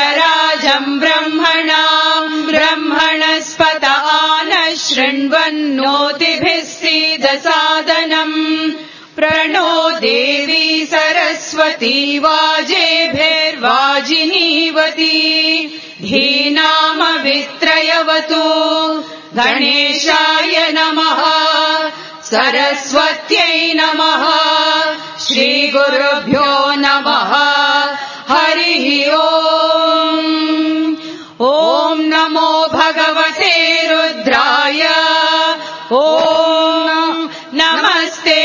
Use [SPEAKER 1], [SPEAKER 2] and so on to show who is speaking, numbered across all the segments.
[SPEAKER 1] राजम् ब्रह्मणस्पत आनः शृण्वन्नोतिभिः सीदसादनम् प्रणो देवी सरस्वती वाजेभिर्वाजिनीवती धीनामवित्रयवतु गणेशाय नमः सरस्वत्यै नमः श्रीगुरुभ्यो नमः हरिः ओम् ॐ नमो भगवते रुद्राय ॐ नमस्ते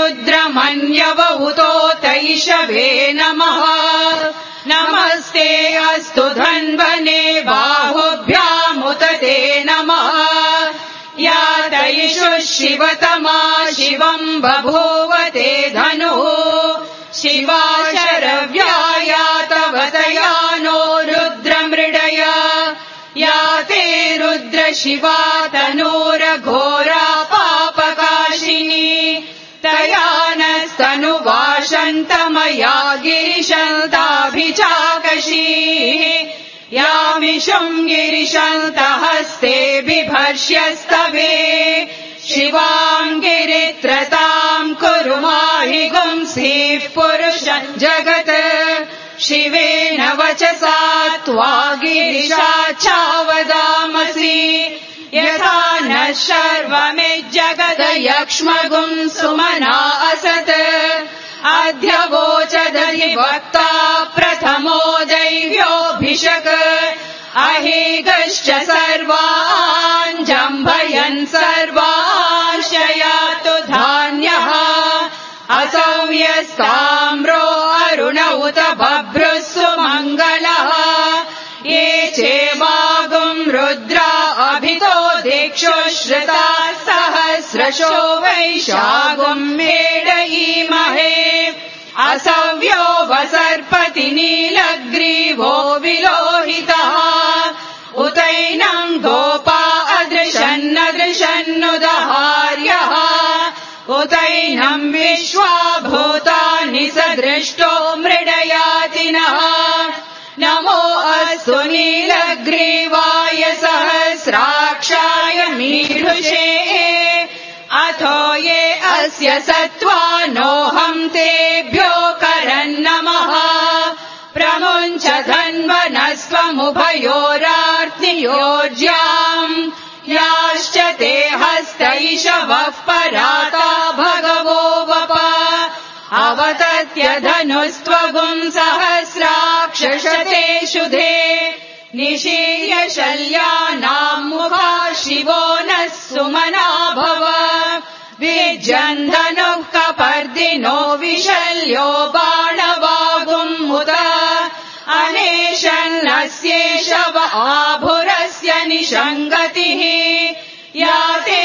[SPEAKER 1] रुद्रमन्यवहुतोतैषवे नमः नमस्ते अस्तु धन्वने बाहुभ्यामुत ते नमः या तैषु शिवतमा शिवम् बभूव ते धनुः शिवा शरव्या या तव तया नो रुद्रमृडय या ते रुद्र शिवा तनूरघोरा पापकाशिनी तया नस्तनुवाशन्तमया गिरिशन्ताभिचाकशीः यामिषुम् गिरिशन्तहस्ते बिभर्ष्यस्तवे शिवाम् गिरित्रताम् कुरु माहि गुंसीः पुरुष जगत् शिवेन वचसा त्वा गिरिशाचावदामसि यथा नः शर्वमिज्जगदयक्ष्मगुम् सुमना असत् अध्यवोचदधिवक्ता प्रथमो दैव्योऽभिषक् अहेगश्च सर्वान् जम्भयन् सर्वांशयातु धान्यः असव्यस्ताम्रो अरुण उत बभ्रुः सुमङ्गलः ये चेवागुम् रुद्रा अभितो दिक्षु श्रुता सहस्रशो वैशागुम् मेडयीमहे असव्यो वसर्पति नीलग्रीवो विलोहितः उतैनम् गोपा अदृशन्नदृशन्नुदहार्यः उतैनम् विश्वा भूतानि सदृष्टो मृडयातिनः नमो अस्तु नीलग्रीवाय सहस्राक्षाय मीढुषे अथो ये अस्य सत्त्वानोऽहम् तेभ्यो करन्नमः प्रमुञ्च धन्वनस्त्वमुभयोरार्तियोज्याम् याश्च ते हस्तैषवः पराता भगवो वप अवतत्य धनुस्त्वगुम् सहस्राक्षशते शुधे निशीर्य शल्यानाम् मुखा शिवो नः सुमना भव विजन्धनुः कपर्दिनो विशल्यो बाणवागुम् उत अनेशन्नस्येषव आभुरस्य निषङ्गतिः या ते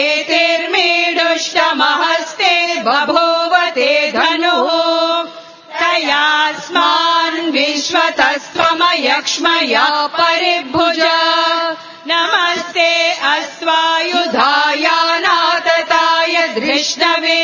[SPEAKER 1] हेतिर्मीडुष्टमहस्ते बभूव ते धनुः तयास्मान् विश्वतस्त्वमयक्ष्मया परिभुज नमस्ते अस्वायुधायानातताय धृष्णवे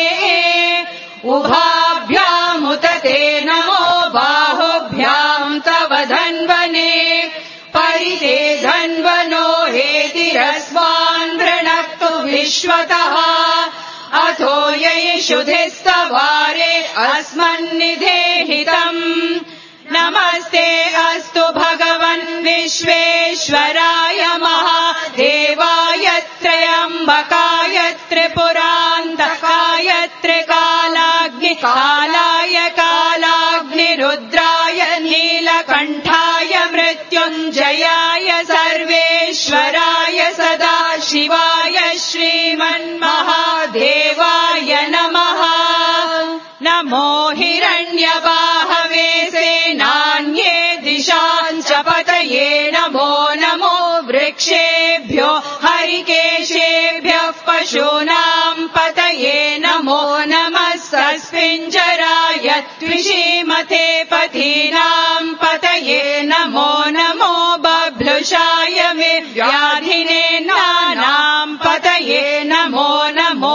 [SPEAKER 1] उभाभ्यामुत ते नमो बाहुभ्याम् तव धन्वने परिते धन्वनो हेतिरस्मान् वृणक्तु विश्वतः अथो यैषुधिस्तवारे अस्मन्निधेहितम् नमस्ते अस्तु भगवन् विश्वेश्वराय महादेवाय त्र्यम्बकाय त्रिपुरान्तकाय त्रिकालाग्निकालाय कालाग्निरुद्राय नीलकण्ठाय मृत्युञ्जयाय सर्वेश्वराय सदाशिवाय श्रीमन्महादेवाय नमः नमो हिरण्यबाहवे सेनान्ये दिशाम् च पतये नमो नमो वृक्षेभ्यो हरिकेशेभ्यः पशूनाम् पतये नमो नमः सस्पिञ्जराय त्विषीमते पथीनाम् पतये नमो नमो बभ्लुषाय विव्याधिने नानाम् पतये नमो नमो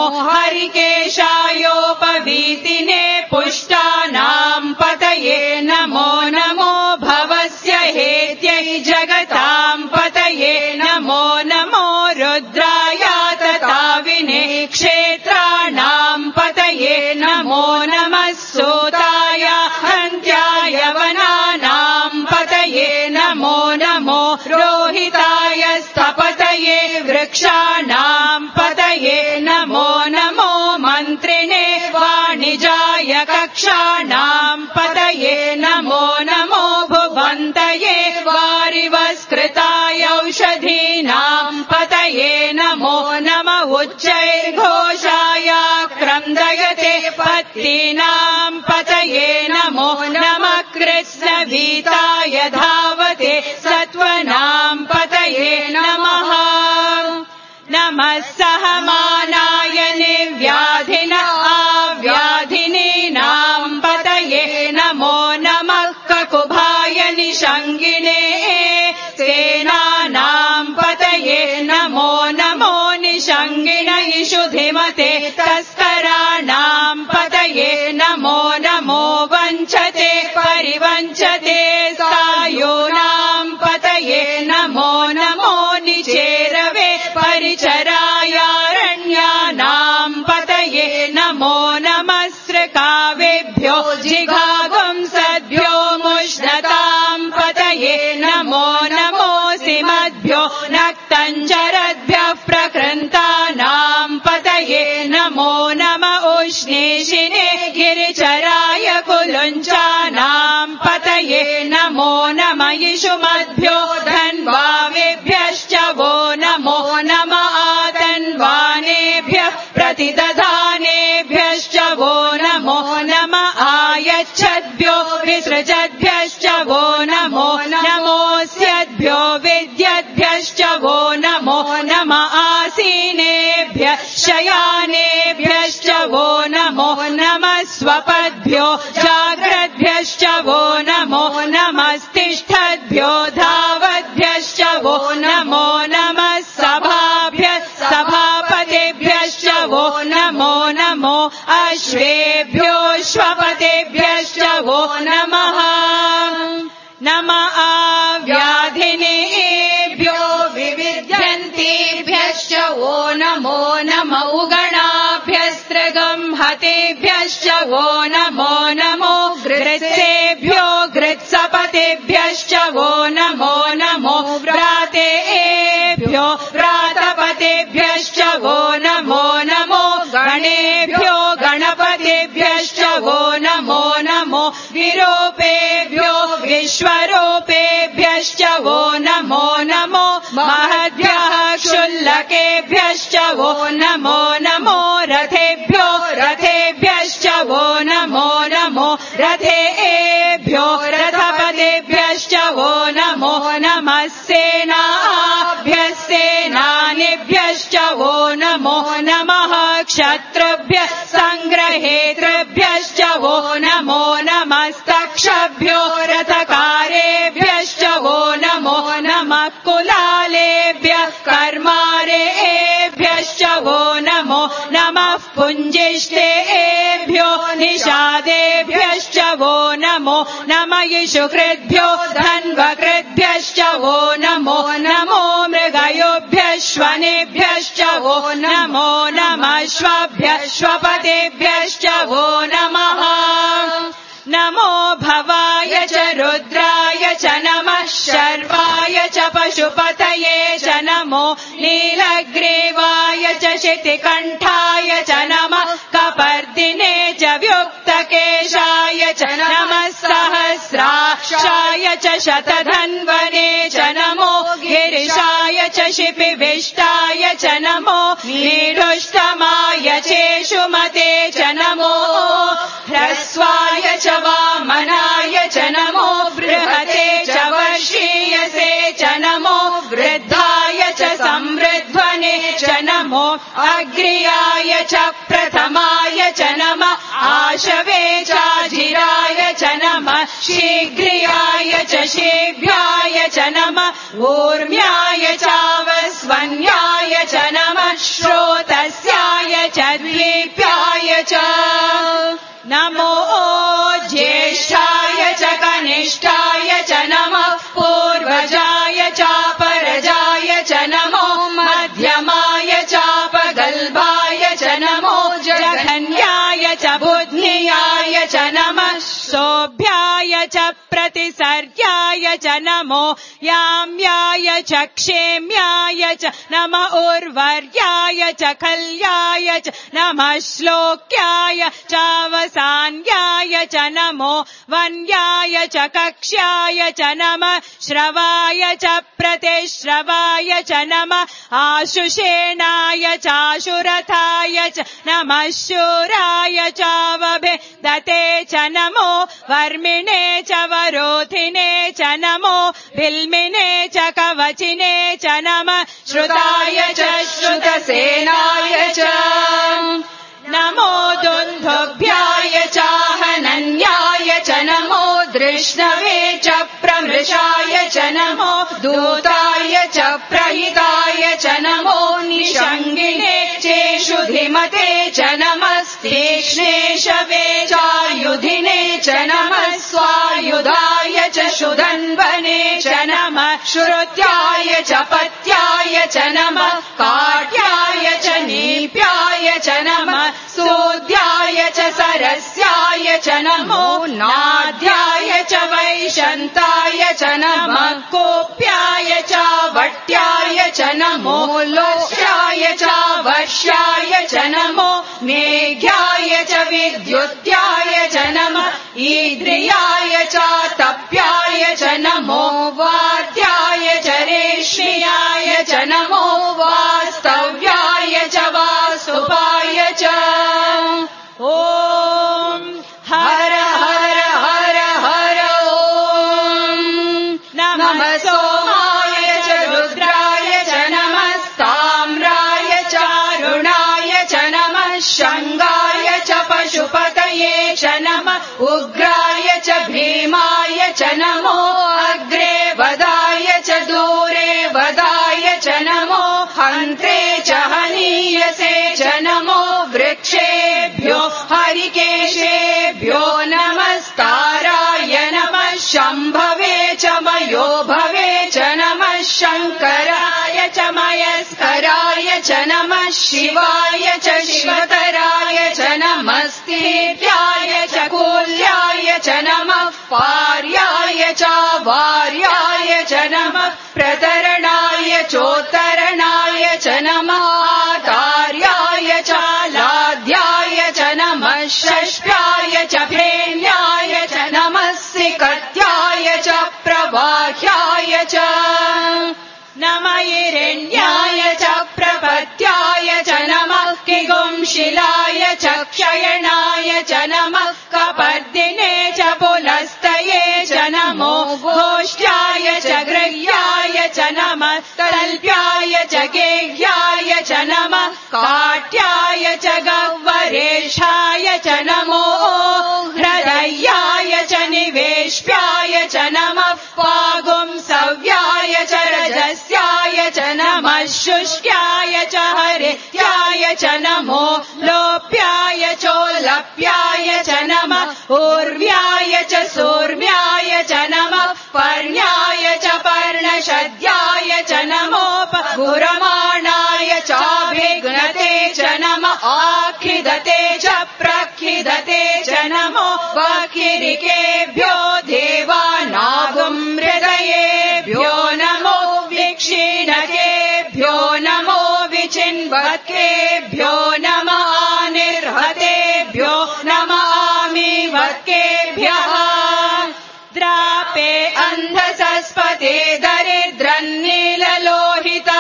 [SPEAKER 1] हरिकेशायोपवीतिने पुष्टानाम् पतये नमो नमो भवस्य हे जगतां पतये नमो नमो रुद्राय तताविने क्षेत्राणां पतये नमो नमः सूताय हन्त्याय वनानां पतये नमो नमो रोहिताय स्थपतये वृक्षाणां पतये नमो नमो मन्त्रिणे वाणिजाय कक्षाणां पतये नमो नमो भुवन्तये वारिवस्कृताय औषधीनां पतये नमो नमः उच्चैर्घोषाय क्रन्दयते पत्तीनां पतये नमो नमः कृत्स्नभीताय धावते सत्त्वनां पतये नमः नमः सहमानाय निर्व्याधिन आव्याधिनीनां पतये नमो नमः ककुभाय निषङ्गिने सेनानां पतये नमो नमो निषङ्गिण इषुधिमते तस्कराणां पतये नमो नमो वञ्चते परिवञ्चते सायूनां पतये नमो नमो निचेरवे परिचरायारण्यानां पतये नमो नमः सृकावेभ्यो जिघागुंसद्भ्यो मुष्णतां पतये नमो नमोऽसिमद्भ्यो नक्तञ्जरद्भ्यः प्रकृन्तानां पतये नमो नम उष्णेशिने गिरिचराय कुलुञ्चानां पतये नमो नम इषुमद्भ्यो धन्वावेभ्यश्च वो नमो नम आतन्वानेभ्यः प्रतिदधानेभ्यश्च वो नमो नम आयच्छद्भ्यो विसृजद्भ्यश्च वो नमो नमोऽस्यद्भ्यो विद्यद्भ्यश्च वो नमो नम आसीनेभ्यः शयानेभ्यश्च वो नमो नमः स्वपद्भ्यो जाग्रद्भ्यश्च वो नमो नमस्तिष्ठद्भ्यो धावद्भ्यश्च वो नमो नमः सभाभ्यः सभापतेभ्यश्च वो नमो नमो अश्वेभ्यो श्वपतेभ्यश्च वो नमः नम आव्याधिनेभ्यो विविध्यन्तेभ्यश्च वो नमो नम उगणाभ्यस्त्रगंहतेभ्यश्च वो नमो नमो गृत्सेभ्यो गृत्सपतेभ्यश्च वो नमो नमो व्रातेभ्यो व्रातपतेभ्यश्च वो नमो नमो गणेभ्यो गणपतेभ्यश्च वो नमो नमो विरूपेभ्यो विश्वरूपेभ्यश्च वो नमो नमो महद्भ्यः क्षुल्लकेभ्यश्च वो नमो नमो रथेभ्यो रथेभ्यश्च वो नमो नमो रथेभ्यो रथपतेभ्यश्च वो नमो नमः सेनाभ्यः सेनानिभ्यश्च वो नमो नमः क्षत्रुभ्यः सङ्ग्रहेतृभ्यश्च वो नमो नमस्तक्षभ्यो रथकारेभ्यश्च वो नमो नमः कुलालेभ्यः कर्मारेभ्यश्च वो नमो नमः पुञ्जिष्टेभ्यो निषादेभ्यश्च वो नमो नम इषुकृद्भ्यो धन्वकृद्भ्यश्च वो नमो नमो मृगयोभ्यश्वनेभ्यश्च वो नमो नमः श्वभ्यः श्वपतेभ्यश्च वो नमः नमो भवाय च रुद्राय च नमः शर्वाय च पशुपतये च नमो नीलग्रीवाय च शितिकण्ठाय च नमः कपर्दिने च व्युक्तकेशाय च नमः सहस्राक्षाय च शतधन्वने च नमो गिरिशाय च शिपिविष्टाय च नमो नीडुष्टमाय चेषुमते च नमो ह्रस्वाय च वामनाय च नमो बृहते च वर्षीयसे च नमो वृद्धाय च संवृध्वने च नमो अग्र्याय च प्रथमाय च नमः आशवे चाजिराय च नमः शीघ्रियाय च शीभ्याय च नमः ऊर्म्याय चावस्वन्याय च नमः श्रोतस्याय च द्वीप्याय च नमो ज्येष्ठाय च कनिष्ठाय च नमः पूर्वजा च नमो याम्याय च क्षेम्याय च नम उर्वर्याय च कल्याय च नमः श्लोक्याय चावसान्याय च नमो वन्याय च कक्ष्याय च नमः श्रवाय च प्रतिश्रवाय च नमः आशुषेणाय चाशुरथाय च नमः शूराय चावभिदते च नमो वर्मिणे च वरोधिने च नमो बिल्मिने च कवचिने च नमः श्रुताय च श्रुतसेनाय च नमो दुन्दुभ्याय चाहनन्याय च नमो दृष्णवे च प्रमृषाय च नमो दूताय च प्रहिताय च नमो निषङ्गिने चेषु धिमते च नमस्तीक्ष्णेशवे चायुधिने च नमः स्वायुधाय च शुधन्वने च नमः श्रुत्याय च पत्याय च नमः काट्याय च नीप्याय च नमः सूद्याय च सरस्याय च नमो नाद्याय च वैशन्ताय च नमः कोप्याय च वट्याय च नमो लोक्याय च वर्ष्याय च नमो मेघ्याय च विद्युत्याय च नमः ईद्रियाय च तप्याय च नमो वाद्याय च रेष्म्याय च नमो वास्तव्याय च वासुपाय च ॐ हर हर हर हर ॐ नमः सोमाय च रुद्राय च नमः ताम्राय च अरुणाय च नमः शङ्गाय च पशुपतये च नमः उग्राय च भीमाय च नमो अग्रे वदाय च दूरे वदाय च नमो हन्त्रे च हनीयसे च नमो वृक्षेभ्यो हरिकेशेभ्यो नमस्ताराय नमः शम्भवे च मयो भवे च नमः शङ्कराय च मयस्कराय च नमः शिवाय च शिवतराय च नमस्तेभ्याय च कूल्याय च नमः पार्याय च वार्याय च नमः प्रतरणाय चोत्तरणाय च नमः आधार्याय च लाध्याय च नमः षष्ठ्याय च फेन्याय च नमः सिकत्याय च प्रवाह्याय च नमः हिरण्याय च प्रपत्याय च नमः किगुंशिलाय च क्षयणाय च नमः कपर्दिने च पुलस्तये च नमो घोष्ट्याय च गृह्याय च नमः तल्प्याय च गेह्याय च नमः काट्याय च गह्वरेशाय च नमो हृदयाय च निवेश्याय च नमः पागुंसव्याय च रजस्याय च नमः शुष्क्याय च हरित्याय च नमो लोप्याय चोल्लप्याय च नमः ऊर्व्याय च सूर्व्याय च नमः पर्ण्याय च पर्णशद्याय च नमो गुरमाणाय चाभिघ्नते च नमः आखिदते च प्रखिदते च नमो वकिरिकेभ्यो देवानागुं हृदयेभ्यो नमो विक्षीणकेभ्यो नमो विचिन्वकेभ्यो नमः निर्हतेभ्यो नमः आमीवकेभ्यः द्रापे अन्धसस्पते दरिद्रन्नीललोहिता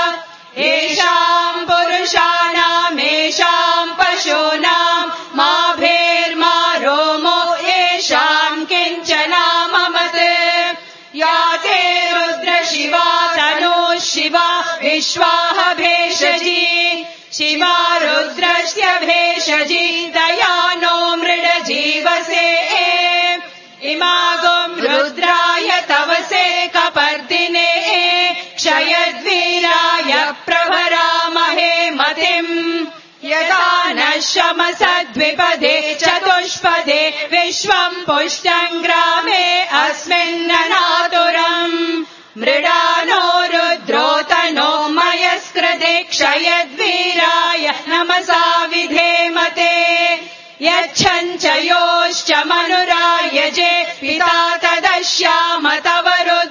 [SPEAKER 1] येषाम् पुरुषाणामेषाम् पशूनाम् मा भेर्मा रोमो येषाम् किञ्चनाममत् या ते रुद्रशिवा तनोः शिवा विश्वाह भेषजी शिवा रुद्रस्य भेषजी दयानो मृडजीवसे इमागुं रुद्राय तवसे कपर्दिने क्षयद्वीराय प्रभरामहे मतिम् यदा न शमसद्विपदे चतुष्पदे विश्वम् पुष्टम् ग्रामे अस्मिन्ननातुरम् मृडानो रुद्रोतनो मयस्कृते क्षयद्वीराय नमसा विधेमते यच्छञ्च योश्च मनुरायजे पिता तदश्याम तव रुद्र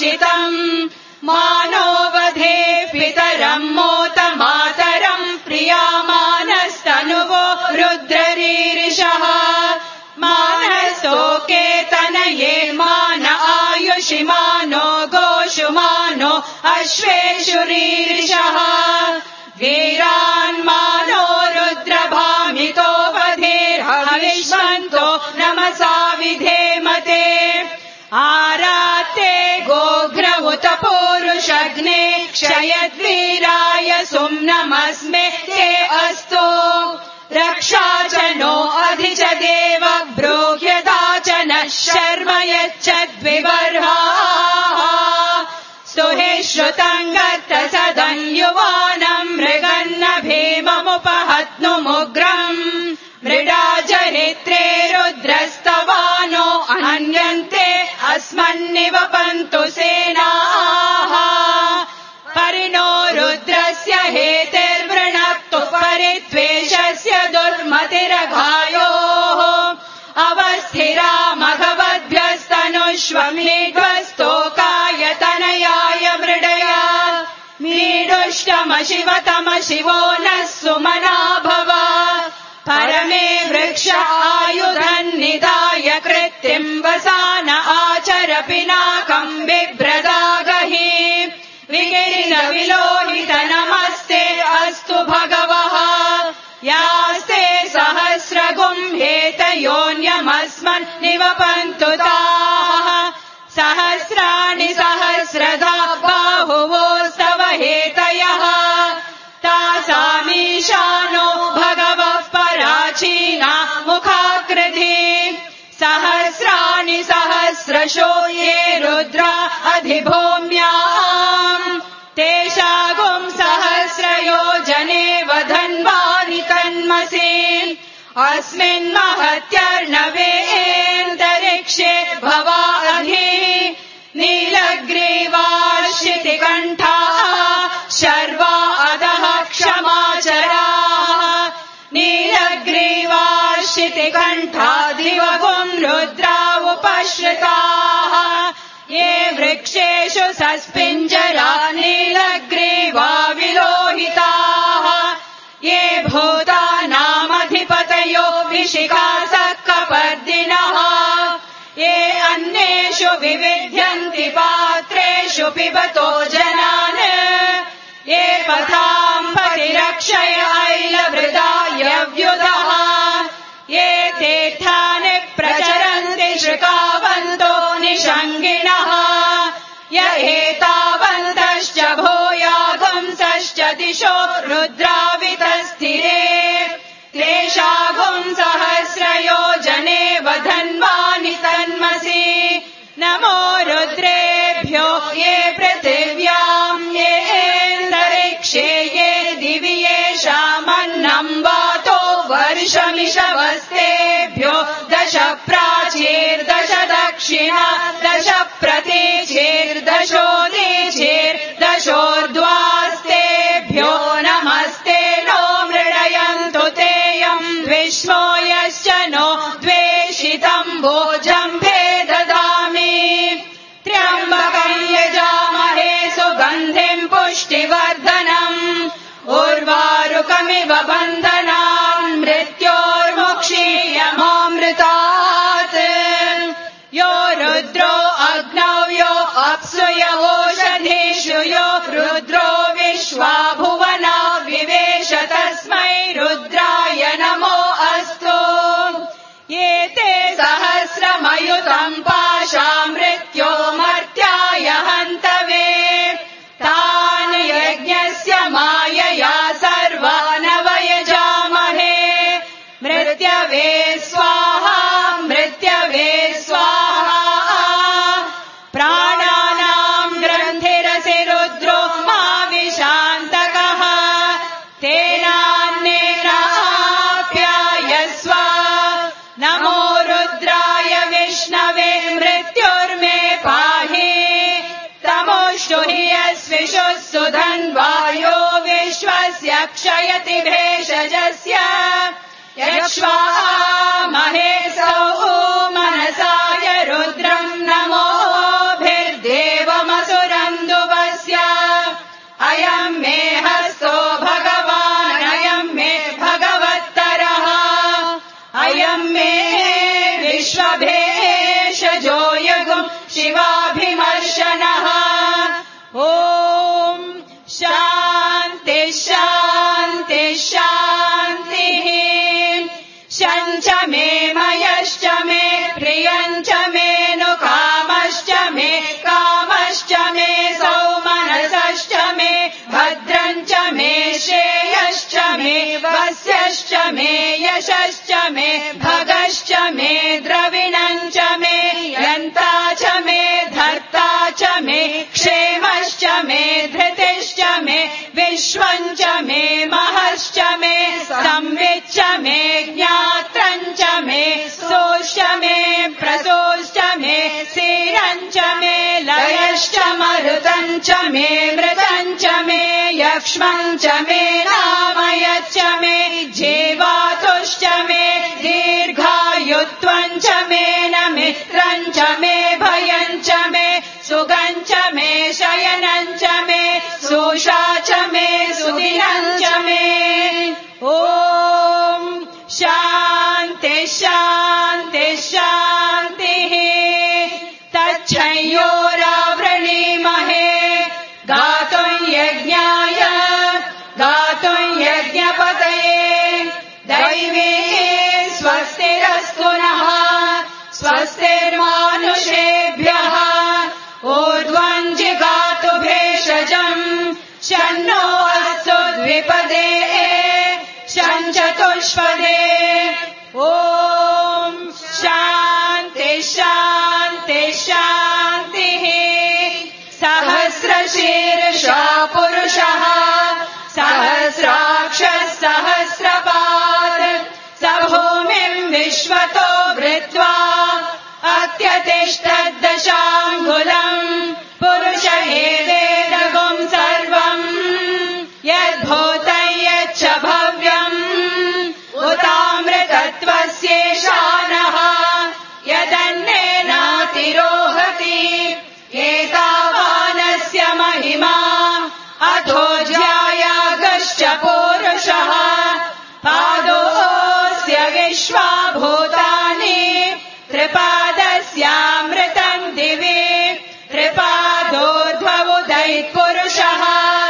[SPEAKER 1] भाषितम् मानोवधे पितरम् मोत मातरम् प्रियामानस्तनुवो रुद्ररीरिषः मानस्तोके तनये मान आयुषि मानो गोषु मानो अश्वेषु रीरिषः वीरान् मानो रुद्रभामितो वधेर्हविष्मन्तो नमसा विधेमते आराते गोघ्रहुत पूरुषग्ने क्षयद्वीराय सुम्नमस्मे ते अस्तु रक्षा च नो अधि च देव ब्रूह्यता च नः शर्म यच्चद्विबर्हाः स्तुहि श्रुतम् गत्त सदम् युवानम् मृगन्न भीममुपहत्नुमुग्रम् मृडा जरित्रे रुद्रस्तवानो अन्यन्ते अस्मन्निवपन्तु सेनाः परिणो रुद्रस्य हेतिर्वृणक्तु परित्वेषस्य दुर्मतिरघायोः अवस्थिरा मघवद्भ्यस्तनुष्वमीढ्वस्तोकाय तनयाय मृडया मीडुष्टमशिवतम शिवो नः सुमना भव परमे वृक्ष आयुधन्निधाय कृत्तिम् वसान आचर पिनाकम् बिभ्रदागहि विगिरिन विलोहित नमस्ते अस्तु भगवः यास्ते सहस्रगुम्हेतयोन्यमस्मन् निवपन्तु ताः सहस्राणि सहस्रधा बाहुवोस्तव हेतयः तासामीशानो भगवः पराचीना मुखाकृति सहस्राणि सहस्रशो ये रुद्रा अधिभूम्याम् तेषागुम् सहस्रयोजने वधन्वानि तन्मसि अस्मिन् महत्यर्णवेऽन्तरिक्षे भवा अधि नीलग्रीवार्षितिकण्ठाः शर्वा अधः क्षमाचराः नीलग्रीवार्षितिकण्ठादिवगुम् रुद्रा उपश्रिताः ये वृक्षेषु सस्पिञ्जरा नीलग्रीवा विलोहिताः ये भूतानामधिपतयो विशिखासक्कपर्दिनः ये अन्येषु विविध्यन्ति पात्रेषु पिबतो जनान् ये पथाम् परिरक्षय ऐलवृदायव्युधः ये तीर्थानि प्रचरन्ति शृकावन्तो निषङ्गिणः य एतावन्तश्च भूयागुंसश्च दिशो रुद्रावितस्थिरे तेषागुम् सहस्रयोजने वधन्वानि तन्मसि नमो रुद्रेभ्यो ये पृथिव्याम् येऽन्तरिक्षे ये दिवि येषामन्नम् वातो वर्षमिषवस्तेभ्यो दश प्राचीर्दश दक्षिणा दश प्रतीचीर्दशोदीचीर्दशोर्ध्वास्तेभ्यो नमस्ते नो मृडयन्तु तेयम् विश्वो यश्च नो द्वेषितम् भोजम्भे ददामि त्र्यम्बकम् यजामहे सुगन्धिम् पुष्टिवर्धनम् उर्वारुकमिव बन्धनान् मृत्योर्मुक्षीयमामृतात् यो रुद्रो अग्नौ यो अप्सु य ओषधीषु यो रुद्रो विश्वा भुवना विवेश तस्मै रुद्राय नमो अस्तु ये ते सहस्रमयुतम् पाशा मृत्यो मर्त्याय हन्तवे तान् यज्ञस्य मायया सर्वानवयजामहे मृत्यवे स्वाहा मृत्यवे स्वाहा प्राणानाम् ग्रन्थिरसि रुद्रो मा विशान्तकः तेनान्नेनाप्यायस्व नमो रुद्राय विष्णवे मृत्युर्मे पाहि तमोष्टु हि यस्विषु सुधन्वायो विश्वस्य क्षयति भेषजस्य यक्ष्वामहे सौ मनसाय रुद्रम् नमोभिर्देवमसुरवरेण्यम् स्वस्यश्च मे यशश्च मे भगश्च मे द्रविणञ्च मे यन्ता च मे धर्ता च मे क्षेमश्च मे धृतिश्च मे विश्वञ्च मे महश्च मे संविच्च मे ज्ञात्रञ्च मे सोश्च मे प्रसोश्च मे सीरञ्च मे लयश्च मरुतञ्च मे मृतञ्च मे यक्ष्मञ्च मे नामयच्च मे जीवातुश्च मे दीर्घायुत्वञ्च मे न मित्रञ्च मे भयञ्च मे सुगञ्च मे शयनञ्च मे सोषा च मे सुदिनञ्च मे ॐ शान्ति शान्ति शान्तिः तच्छयोरावृणीमहे गातुं यज्ञाय गातुं यज्ञपतये दैवी स्वस्तिरस्तु नः स्वस्तिर्मानुषेभ्यः ऊर्ध्वं जिगातु भेषजम् शन्नो अस्तु द्विपदे शञ्चतुष्पदे ॐ शान्ति शान्ति शान्तिः सहस्रशीर्षा पुरुषः सहस्राक्षः सहस्रपात् स भूमिं विश्वतो वृत्वा अत्यतिष्ठद्दशाङ्गुलम् पुरुष एवेदगुं सर्वम् यद्भूतं यच्च भव्यम् उतामृतत्वस्येषानः यदन्नेनातिरोहति एतावानस्य महिमा अथो ज्यायागश्च पूरुषः पादोऽस्य विश्वाभूतानि त्रिपादस्यामृतम् दिवि त्रिपादोर्ध्वमुदैत्पुरुषः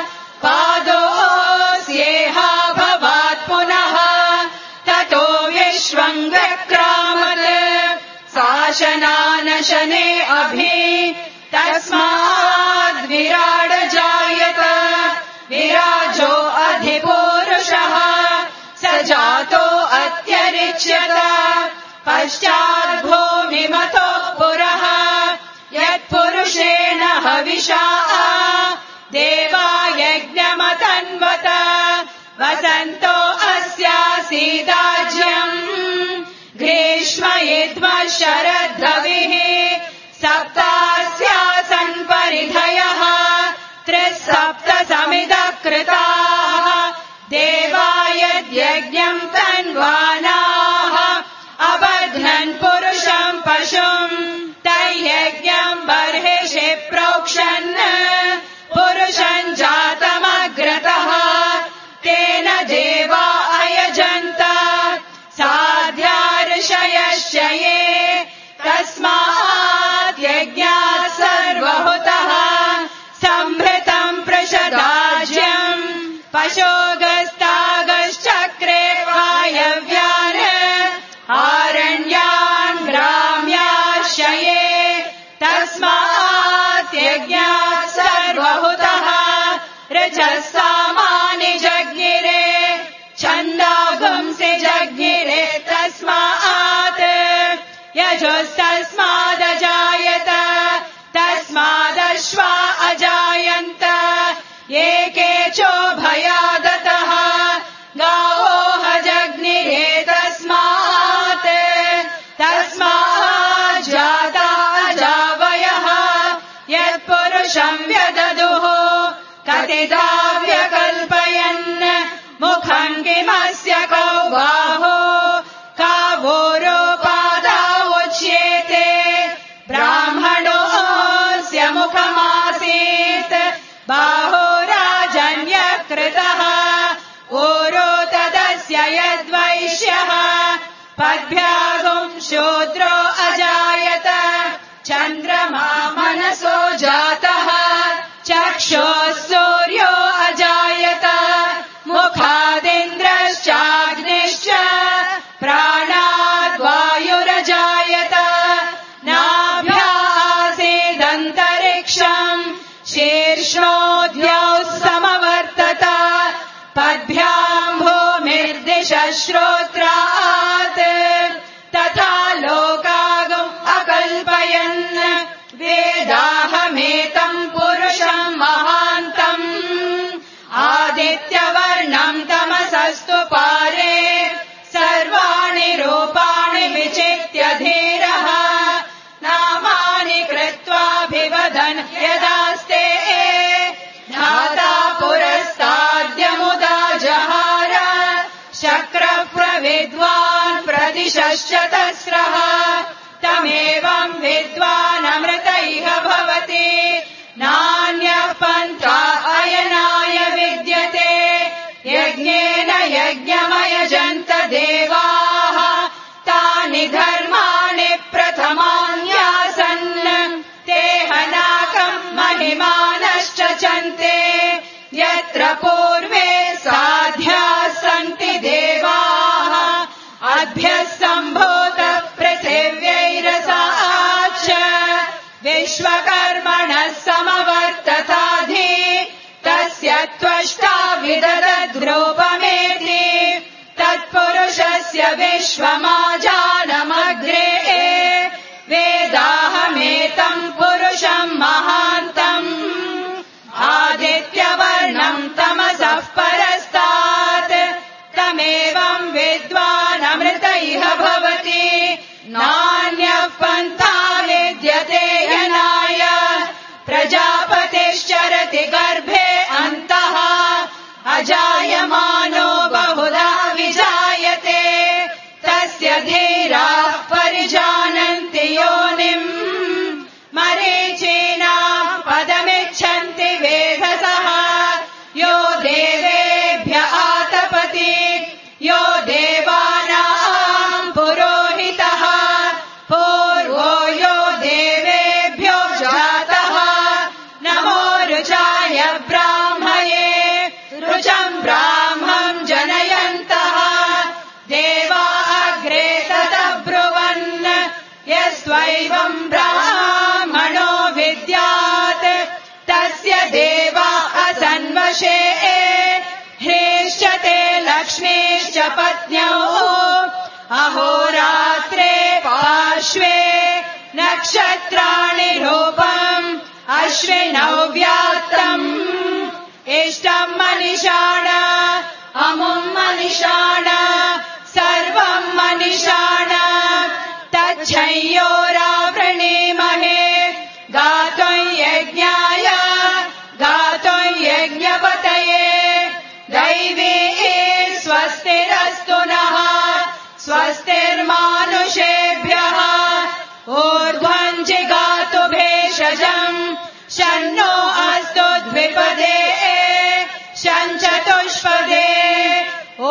[SPEAKER 1] पादोऽस्येहा भवात् पुनः ततो विश्वम् व्यक्रामत् शासनानशने अभि तस्माद्विराड जायत विराजो अधिपूरुषः स जातो अत्यरिच्यत पश्चाद्भूमिमतो पुरः यत्पुरुषेण हविषा देवा यज्ञमतन्वत वसन्तो अस्यासीदाज्यम् ग्रीष्म युध्मः शरद्रविः सप्तास्यासन् परिधयः त्रिसप्त समिदः कृताः देवा यद्यज्ञम् तन्वानाः अबध्नन् पुरुषम् पशुम् तयज्ञम् बर्हिषि प्रोक्षन् पुरुषम् जातमग्रतः तेन देवा अयजन्त साध्या ऋषयश्च ये तस्मात् यज्ञात् सर्वहुतः संभृतम् पृषदाज्यम् पशोगस्तागश्चक्रे वायव्यान् आरण्यान् ग्राम्याश्रये तस्मात् यज्ञात् सर्वहुतः ऋचः सामानि जज्ञिरे छन्दागुंसि जज्ञिरे तस्मात् यजस्तस्मादजायत तस्मादश्वा अजायन्त एके चोभयादतः गावोह जज्ञिरे तस्मात् तस्मात् जाता अजावयः यत्पुरुषम् व्यददुः कथिता व्यकल्पयन् मुखम् किमस्य कौ बाहो कावोरोपादा उच्येते ब्राह्मणोऽस्य मुखमासीत् बाहो राजन्यकृतः ओरो तदस्य यद्वैश्यः पद्भ्यागुम् शूद्रो अजायत चन्द्रमा मनसो जातः चक्षुः सूर्यो अजायत मुखादिन्द्रश्चाग्निश्च प्राणाद्वायुरजायत नाभ्यासीदन्तरिक्षम् शीर्ष्णोऽद्यौ समवर्तत पद्भ्याम् भूमिर्दिशश्च विद्वान् प्रतिशश्चतस्रः तमेवम् विद्वानमृत इह भवति नान्यः पन्था अयनाय विद्यते यज्ञेन यज्ञमयजन्त देवाः तानि धर्माणि प्रथमान्यासन् ते हनाकम् महिमानश्च चन्ते यत्र पूर्वे साध्याः सन्ति देवाः अभ्यः सम्भूतः पृथिव्यैरसाच्च विश्वकर्मणः समवर्तताधि तस्य त्वष्टा विदधद्रूपमेति तत्पुरुषस्य विश्वमाजानमग्रे वेदाहमेतम् पुरुषम् महान्तम् आदित्यवर्णम् तमसः परस्तात् तमेवम् विद्वानमृत इह भवति नान्यः पन्था विद्यते यनाय प्रजापतिश्चरति गर्भे अन्तः अजायमानो बहुधा विजायते तस्य धीराः परिजानन्ति योनिम् मरीचीनाम् पदमिच्छन्ति वेधसः यो देवेभ्य आतपति यो देवानाम् पुरोहितः पूर्वो यो देवेभ्यो जातः नमो रुचाय ब्राह्मये रुचम् ब्राह्मम् जनयन्तः देवा अग्रे तदब्रुवन् यस्त्वैवम् ब्राह्मणो विद्यात् तस्य देवा असन्वशे ह्रीश्चते लक्ष्मीश्च पत्न्यौ अहोरात्रे पार्श्वे नक्षत्राणि रूपम् अश्विनौ व्यात्तम् इष्टम् मनिषाण अमुम् मनिषाण सर्वम् मनिषाण तच्छयोरावृणीमहे गातुम् यज्ञाय गातुम् यज्ञपतये दैवी स्वस्तिरस्तु नः स्वस्तिर्मानुषेभ्यः ऊर्ध्वम् जिगातु भेषजम् शन्नो अस्तु द्विपदे शञ्चतुष्पदे ॐ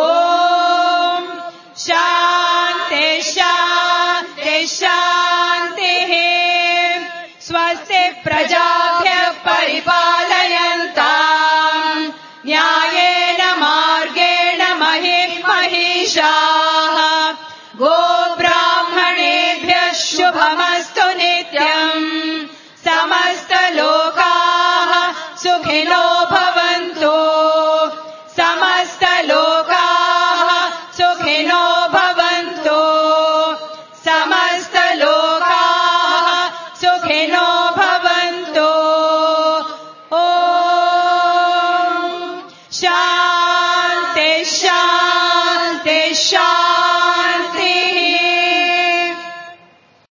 [SPEAKER 1] शान्ति शान्ति शान्तिः स्वस्ति प्रजाभ्यः परिपालयन्ताम् न्यायेन मार्गेण महिषाः गोब्राह्मणेभ्यः शुभमस्तु नित्यम् समस्तलोकाः सुखिनो भवन्तु समस्तलोकाः सुखिनो भवन्तु